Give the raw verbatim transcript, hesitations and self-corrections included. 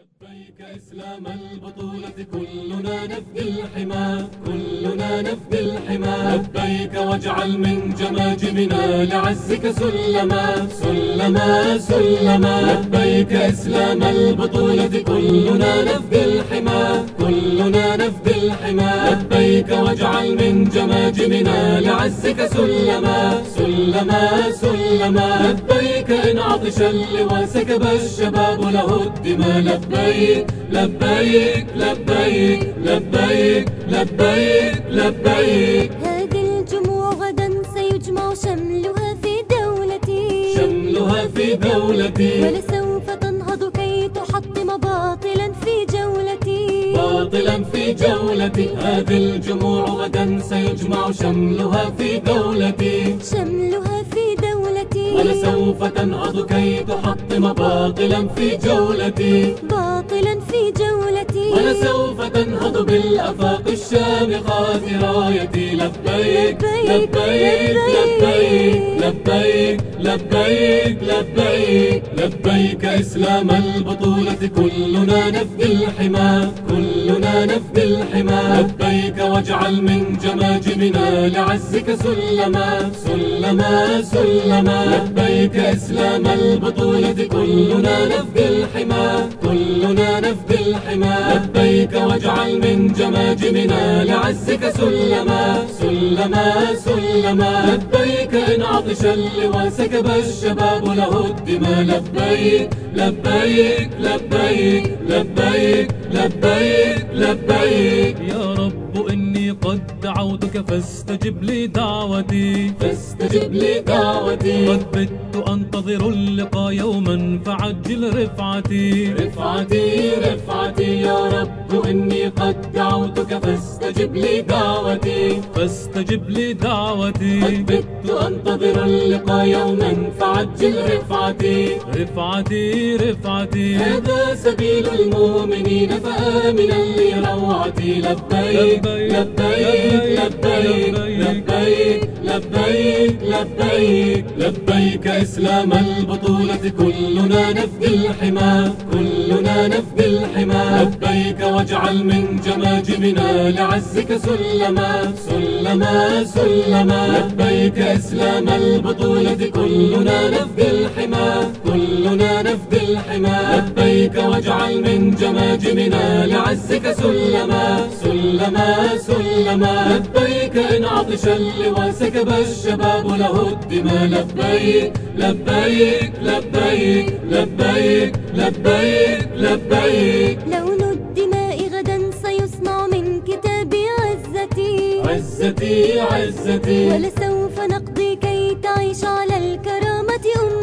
لبيك إسلام البطولة كلنا نفدي الحمى، كلنا نفدي الحمى. لبيك واجعل من جماجمنا لعزك سلما، سلما سلما. لبيك إسلام البطولة كلنا نفدي الحمى، كلنا نفدي الحمى. لبيك واجعل من جماجمنا لعزك سلما، سلما سلما. لبيك إن عطش اللواء سكب الشباب له الدماء. لبيك لبيك لبيك لبيك لبيك لبيك. هذه الجموع غدا سيجمع شملها في دولتي، شملها في دولتي. ولسوف تنهض كي تحطم باطلا في جولتي، باطلا في جولتي. هذه الجموع غدا سيجمع شملها في دولتي، شملها في دولتي. ولسوف تنهض كي تحطم باطلا في جولتي، باطلا في جولتي. ولسوف تنهض بالآفاق الشامخات رايتي. لبيك لبيك لبيك لبيك لبيك لبيك. لبيك إسلام البطولة كلنا نفدي الحمى، كلنا نفدي الحمى. لبيك واجعل من جماجمنا لعزك سلما، سلما سلما. لبيك إسلام البطولة كلنا نفدي الحمى، كلنا نفدي الحمى. لبيك واجعل من جماجمنا لعزك سلما، سلما سلما. لبيك إن عطش اللواء سكب الشباب له الدماء. لبيك لبيك لبيك لبيك لبيك لبيك. يا رب إني قد دعوتك فاستجب لي دعوتي، فاستجب لي دعوتي. قد بت أنتظر اللقاء يوما فعجل رفعتي، رفعتي رفعتي. يا رب إني قد دعوتك فاستجب لي دعوتي، فاستجب لي دعوتي. قد بت أنتظر اللقاء يوما فعجل رفعتي، رفعتي رفعتي. هذا سبيل المؤمنين فآمنا لروعتي. لبيك لبيك لبيك لبيك لبيك لبيك. لبيك إسلام البطولة كلنا نفدي الحمى، كلنا نفدي الحمى. لبيك واجعل من جماجمنا لعزك سلما، سلما سلما. لبيك إسلام البطولة كلنا نفدي الحمى، كلنا نفدي الحمى. لبيك واجعل من جماجمنا لعزك سلما، سلما سلما. لبيك إن عطش اللواء سكب الشباب له الدماء. لبيك لبيك لبيك لبيك لبيك لبيك. لون الدماء غدا سيصنع من كتاب عزتي، عزتي عزتي. ولسوف نقضي كي تعيش على الكرامة أمتي.